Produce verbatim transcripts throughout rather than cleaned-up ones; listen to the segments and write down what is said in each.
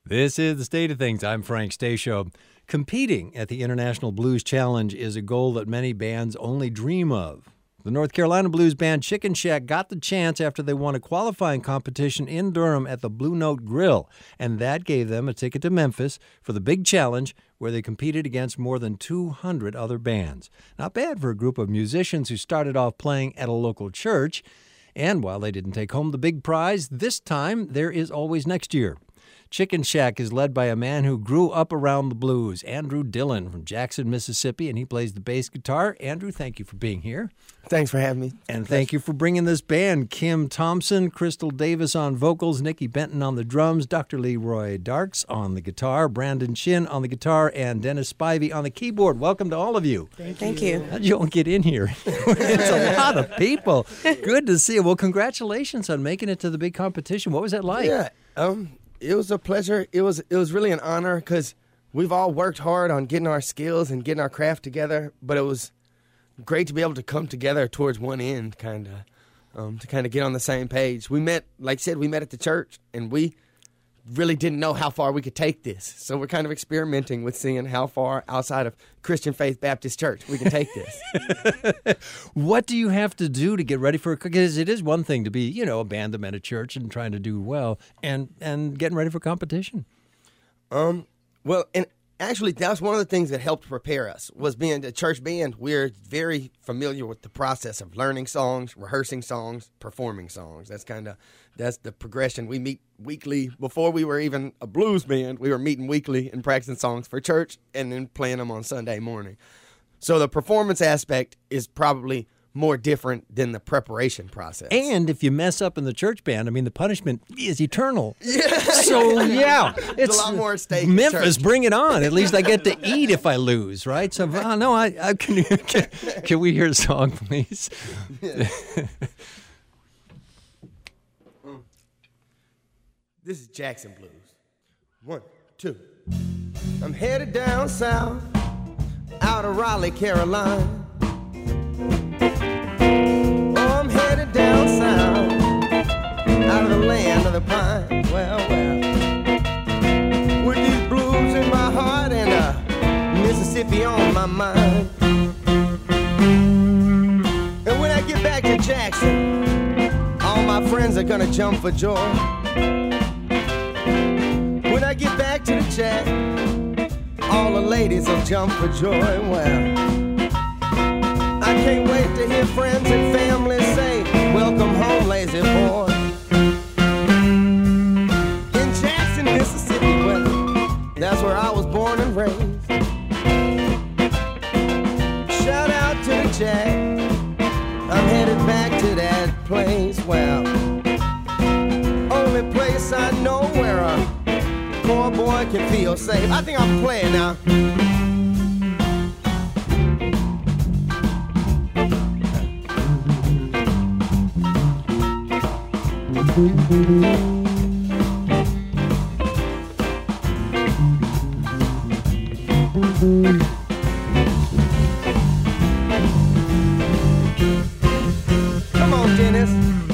This is The State of Things. I'm Frank Stasio. Competing at the International Blues Challenge is a goal that many bands only dream of. The North Carolina blues band Chicken Shack got the chance after they won a qualifying competition in Durham at the Blue Note Grill, and that gave them a ticket to Memphis for the big challenge where they competed against more than two hundred other bands. Not bad for a group of musicians who started off playing at a local church. And while they didn't take home the big prize, this time there is always next year. Chicken Shack is led by a man who grew up around the blues, Andrew Dillon from Jackson, Mississippi, and he plays the bass guitar. Andrew, thank you for being here. Thanks for having me. And thank you for bringing this band. Kim Thompson, Crystal Davis on vocals, Nikki Benton on the drums, Doctor Leroy Darks on the guitar, Brandon Chin on the guitar, and Dennis Spivey on the keyboard. Welcome to all of you. Thank, Thank you. How'd you all get in here? It's a lot of people. Good to see you. Well, congratulations on making it to the big competition. What was that like? Yeah, um... It was a pleasure. It was it was really an honor because we've all worked hard on getting our skills and getting our craft together. But it was great to be able to come together towards one end, kind of, um, to kind of get on the same page. We met, like I said, we met at the church, and we really didn't know how far we could take this. So we're kind of experimenting with seeing how far outside of Christian Faith Baptist Church we can take this. What do you have to do to get ready for it? Because it is one thing to be, you know, a band at a church and trying to do well and, and getting ready for competition. Um, well, and actually, that's one of the things that helped prepare us was being a church band. We're very familiar with the process of learning songs, rehearsing songs, performing songs. That's kind of, that's the progression. We meet weekly. Before we were even a blues band, we were meeting weekly and practicing songs for church and then playing them on Sunday morning. So the performance aspect is probably more different than the preparation process. And if you mess up in the church band, I mean, the punishment is eternal. Yeah. So, yeah. It's, it's a lot more at stake. Memphis, bring it on. At least I get to eat if I lose, right? So, uh, no, I, I can, can, can we hear a song, please? Yeah. This is Jackson Blues. One, two. I'm headed down south, out of Raleigh, Carolina. Oh, I'm headed down south, out of the land of the pine. Well, well, with these blues in my heart and uh, Mississippi on my mind. And when I get back to Jackson, all my friends are gonna jump for joy. When I get back to the Jack, all the ladies will jump for joy. Well, I can't wait to hear friends and family say, welcome home, lazy boy. In Jackson, Mississippi, well, that's where I was born and raised. Shout out to the Jack, I'm headed back to that place. Well, only place I know where a poor boy can feel safe. I think I'm playing now. Come on, Dennis.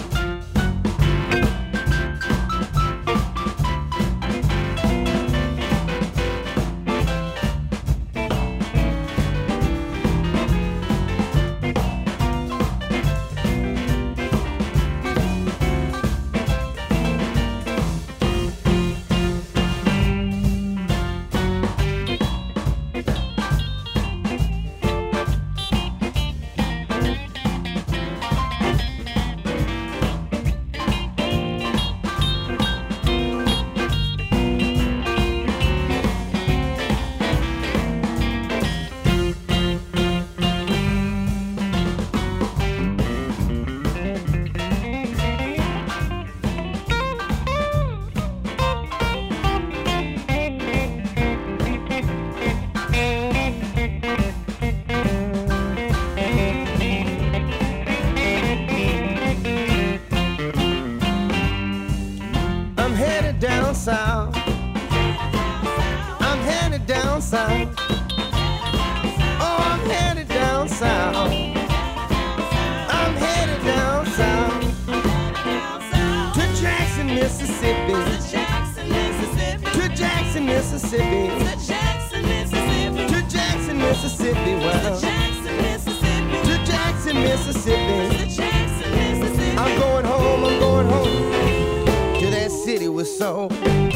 South. I'm headed down south. Oh, I'm headed down south. I'm headed down south to Jackson, Mississippi. To Jackson, Jackson, Mississippi. To Jackson, Mississippi. To Jackson, Mississippi. Well, To Jackson, Mississippi. to Jackson, Mississippi. To Jackson, Mississippi. I'm going home, I'm going home to that city with soul.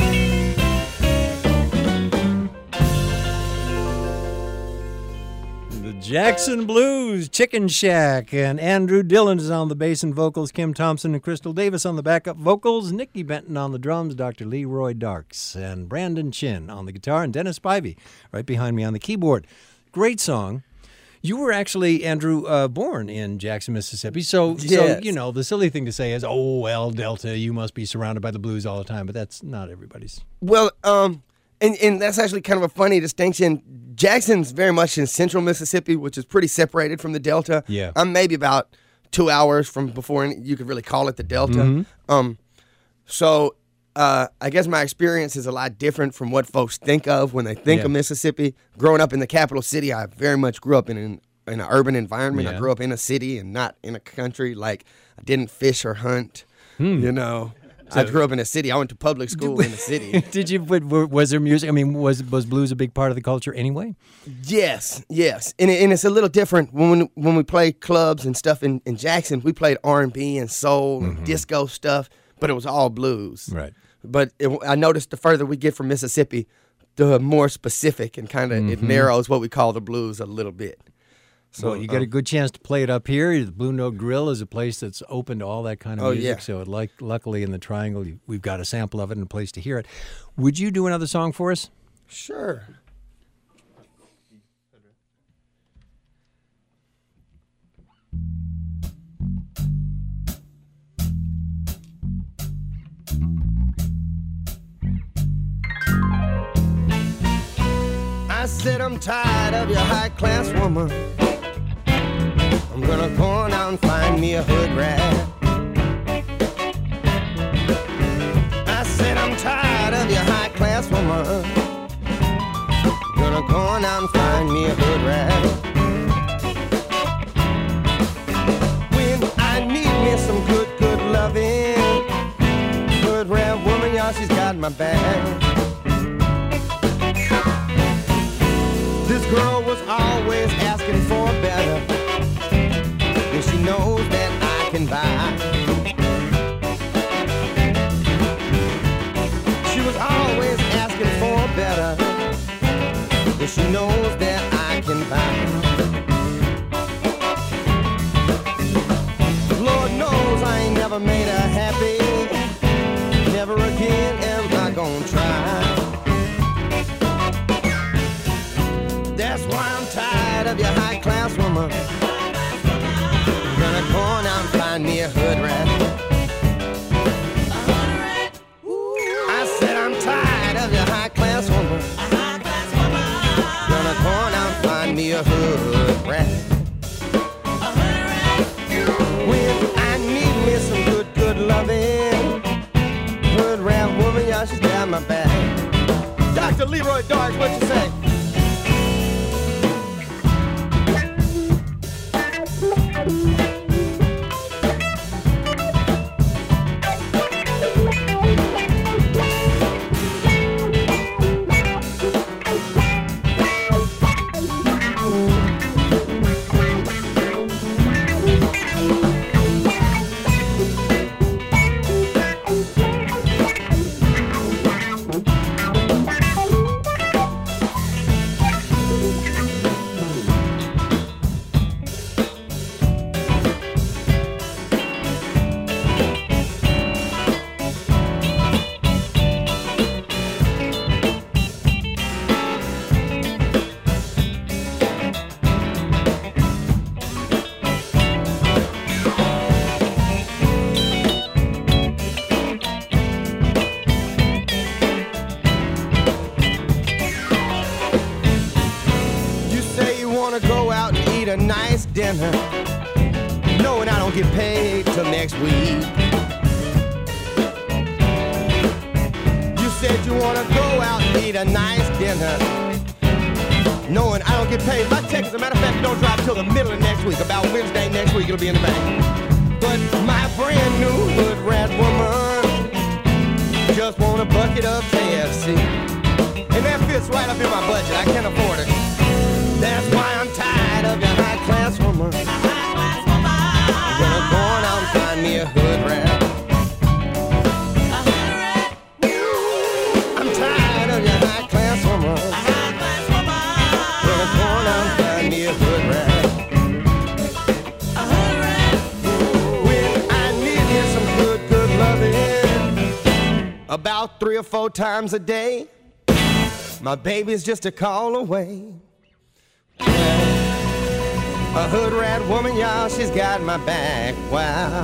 The Jackson Blues, Chicken Shack, and Andrew Dillon is on the bass and vocals, Kim Thompson and Crystal Davis on the backup vocals, Nikki Benton on the drums, Doctor Leroy Darks, and Brandon Chin on the guitar, and Dennis Spivey right behind me on the keyboard. Great song. You were actually, Andrew, uh, born in Jackson, Mississippi, so, so Yes. you know, the silly thing to say is, oh, well, Delta, you must be surrounded by the blues all the time, but that's not everybody's. Well, um, and, and that's actually kind of a funny distinction. Jackson's very much in central Mississippi, which is pretty separated from the Delta. Yeah. I'm maybe about two hours from before you could really call it the Delta. Mm-hmm. Um, so uh, I guess my experience is a lot different from what folks think of when they think Yeah. of Mississippi. Growing up in the capital city, I very much grew up in an, in an urban environment. Yeah. I grew up in a city and not in a country. Like, I didn't fish or hunt, you know. I grew up in a city. I went to public school in the city. Did you, but were- was there music? I mean, was was blues a big part of the culture anyway? Yes, yes, and, it, and it's a little different when when we play clubs and stuff in, in Jackson. We played R and B and soul and disco stuff, but it was all blues. Right. But it, I noticed the further we get from Mississippi, the more specific and kind of it narrows what we call the blues a little bit. So you get a good chance to play it up here. The Blue Note Grill is a place that's open to all that kind of Oh, music. yeah. So, it like, luckily in the Triangle, you- we've got a sample of it and a place to hear it. Would you do another song for us? Sure. I said I'm tired of your high-class woman. I'm gonna go on out and find me a hood rat. I said I'm tired of your high-class woman. Gonna go on out and find me a hood rat. When I need me some good, good loving, hood rat woman, y'all, she's got my back. This girl was always asking for better, and she knows that I can buy. She was always asking for better, and she knows that I can buy. Lord knows I ain't never made her happy. Never again am I gonna try. That's why I'm tired of your high-class woman. I'm gonna go on out and find me a hood rat. I said I'm tired of your high-class woman. Gonna go on out and find me a hood rat. When I need me some good, good loving, hood rat woman, y'all, she's got my back. Doctor Leroy Darks, what you say? A nice dinner, knowing I don't get paid till next week. You said you wanna go out and eat a nice dinner, knowing I don't get paid. My check, as a matter of fact, it don't drop till the middle of next week. About Wednesday next week, it'll be in the bank. But my brand new hood rat woman just want a bucket of K F C. I can't afford it. That's why I'm tired of your high-class woman. Gonna go on out and find me a hood rat. I'm tired of your high-class woman. Gonna go on out and find me a hood rat. When I need some good, good loving, about three or four times a day, my baby's just a call away. A hood rat woman, y'all, she's got my back. Wow.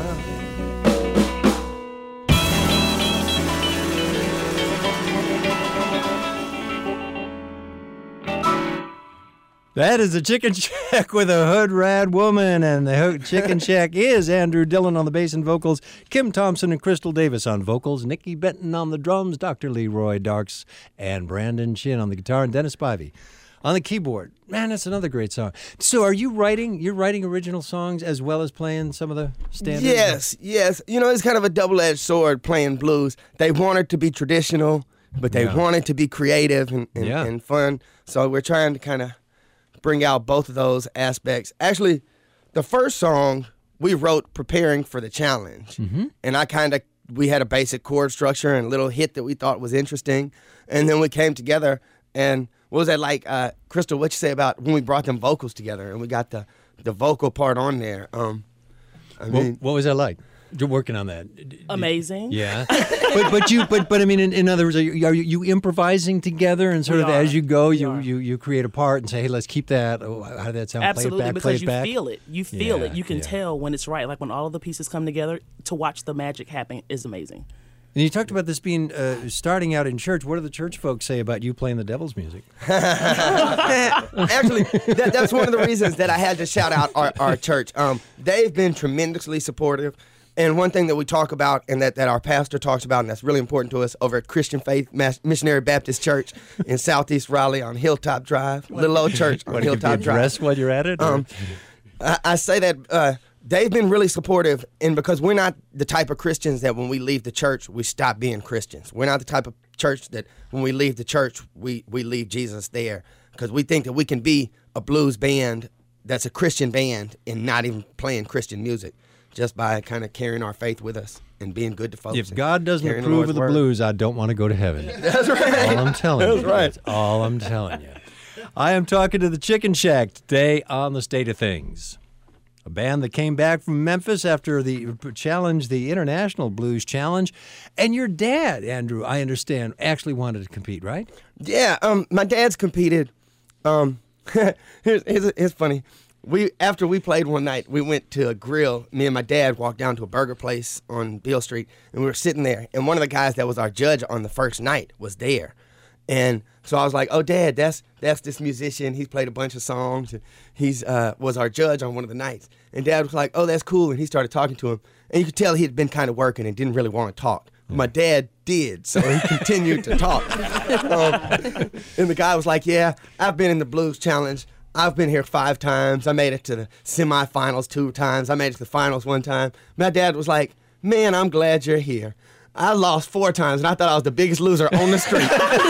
That is the Chicken Shack with a hood rat woman, and the Ho- Chicken Shack is Andrew Dillon on the bass and vocals, Kim Thompson and Crystal Davis on vocals, Nikki Benton on the drums, Doctor Leroy Darks, and Brandon Chin on the guitar, and Dennis Spivey on the keyboard. Man, that's another great song. So, are you writing? You're writing original songs as well as playing some of the standards? Yes, yes. You know, it's kind of a double-edged sword playing blues. They want it to be traditional, but they Yeah. want it to be creative and, and, Yeah. and fun. So we're trying to kind of bring out both of those aspects. Actually, the first song we wrote preparing for the challenge. Mm-hmm. And I kind of, we had a basic chord structure and a little hit that we thought was interesting. And then we came together and what was that like, uh, Crystal, what you say about when we brought them vocals together and we got the, the vocal part on there? Um, I What, mean, what was that like? You're working on that. D- d- Amazing. Yeah, but but you but but I mean, in, in other words, are you, are you, you improvising together and sort We of are. as you go, We you, are. you you create a part and say, hey, let's keep that. Oh, how did that sound? Absolutely, play it back, play because it you back. feel it. You feel Yeah, it. You can yeah. tell when it's right. Like when all of the pieces come together, to watch the magic happen is amazing. And you talked about this being uh, starting out in church. What do the church folks say about you playing the devil's music? Actually, that, that's one of the reasons that I had to shout out our, our church. Um, they've been tremendously supportive. And one thing that we talk about and that, that our pastor talks about, and that's really important to us over at Christian Faith Mas- Missionary Baptist Church in Southeast Raleigh on Hilltop Drive, little old church on What, to give you Hilltop Drive. address while you're at it? or- Um, I, I say that uh, they've been really supportive, and because we're not the type of Christians that when we leave the church, we stop being Christians. We're not the type of church that when we leave the church, we, we leave Jesus there, because we think that we can be a blues band that's a Christian band and not even playing Christian music, just by kind of carrying our faith with us and being good to folks. If and God doesn't carrying approve Lord's of the word. blues, I don't want to go to heaven. That's right. All I'm telling That's you. right. That's all I'm telling you. I am talking to the Chicken Shack today on The State of Things, a band that came back from Memphis after the challenge, the International Blues Challenge. And your dad, Andrew, I understand, actually wanted to compete, right? Yeah, um, my dad's competed. Um, here's, here's, here's funny. We after we played one night, we went to a grill. Me and my dad walked down to a burger place on Beale Street, and we were sitting there. And one of the guys that was our judge on the first night was there, and so I was like, "Oh, Dad, that's that's this musician. He's played a bunch of songs. And he's uh, was our judge on one of the nights." And Dad was like, "Oh, that's cool." And he started talking to him, and you could tell he had been kind of working and didn't really want to talk. My dad did, so he continued to talk. Um, and the guy was like, "Yeah, I've been in the Blues Challenge. I've been here five times. I made it to the semifinals two times. I made it to the finals one time." My dad was like, "Man, I'm glad you're here. I lost four times, and I thought I was the biggest loser on the street."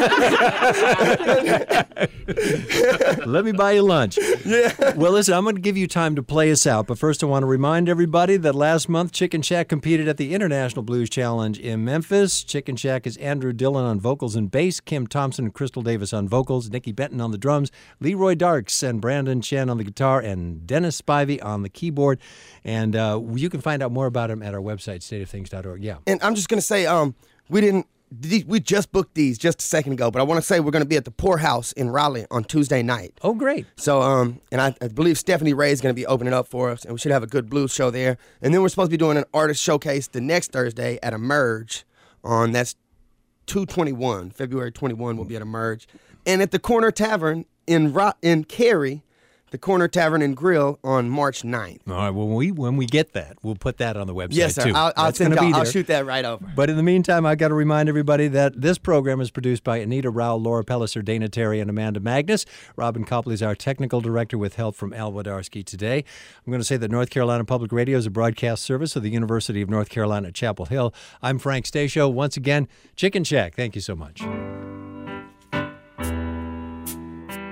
Let me buy you lunch. Yeah. Well, listen, I'm going to give you time to play us out. But first, I want to remind everybody that last month, Chicken Shack competed at the International Blues Challenge in Memphis. Chicken Shack is Andrew Dillon on vocals and bass, Kim Thompson and Crystal Davis on vocals, Nikki Benton on the drums, Leroy Darks and Brandon Chen on the guitar, and Dennis Spivey on the keyboard. And uh, you can find out more about him at our website, state of things dot org. Yeah. And I'm just going to say, um, we didn't, we just booked these just a second ago, but I want to say we're going to be at the Poorhouse in Raleigh on Tuesday night. Oh, great. So, um, and I, I believe Stephanie Ray is going to be opening up for us, and we should have a good blues show there. And then we're supposed to be doing an artist showcase the next Thursday at Emerge on, that's two twenty-one, February twenty-first, we'll be at Emerge. And at the Corner Tavern in Ro- in Cary, the Corner Tavern and Grill on March ninth. All right. Well, when we when we get that, we'll put that on the website Yes, sir. too. I'll, I'll, That's send gonna y'all, be I'll there. shoot that right over. But in the meantime, I've got to remind everybody that this program is produced by Anita Rao, Laura Pelliser, Dana Terry, and Amanda Magnus. Robin Copley is our technical director with help from Al Wadarsky today. I'm going to say that North Carolina Public Radio is a broadcast service of the University of North Carolina at Chapel Hill. I'm Frank Stasio. Once again, Chicken Shack, thank you so much.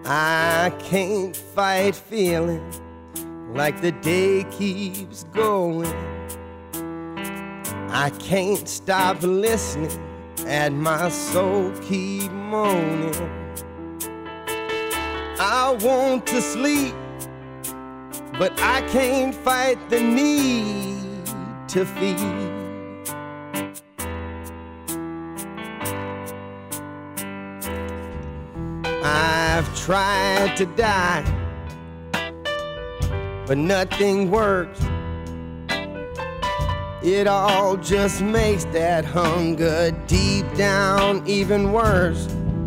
I can't fight feeling like the day keeps going. I can't stop listening and my soul keep moaning. I want to sleep, but I can't fight the need to feed. I've tried to die, but nothing works. It all just makes that hunger deep down even worse.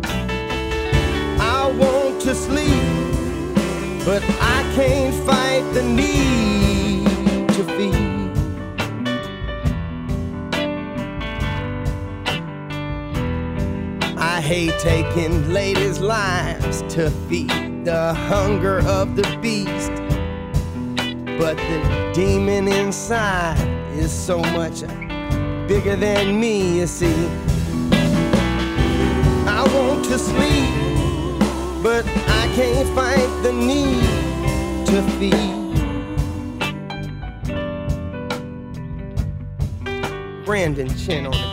I want to sleep, but I can't fight the need to feed. I hate taking ladies' lives to feed the hunger of the beast, but the demon inside is so much bigger than me, you see. I want to sleep, but I can't fight the need to feed. Brandon Chin on the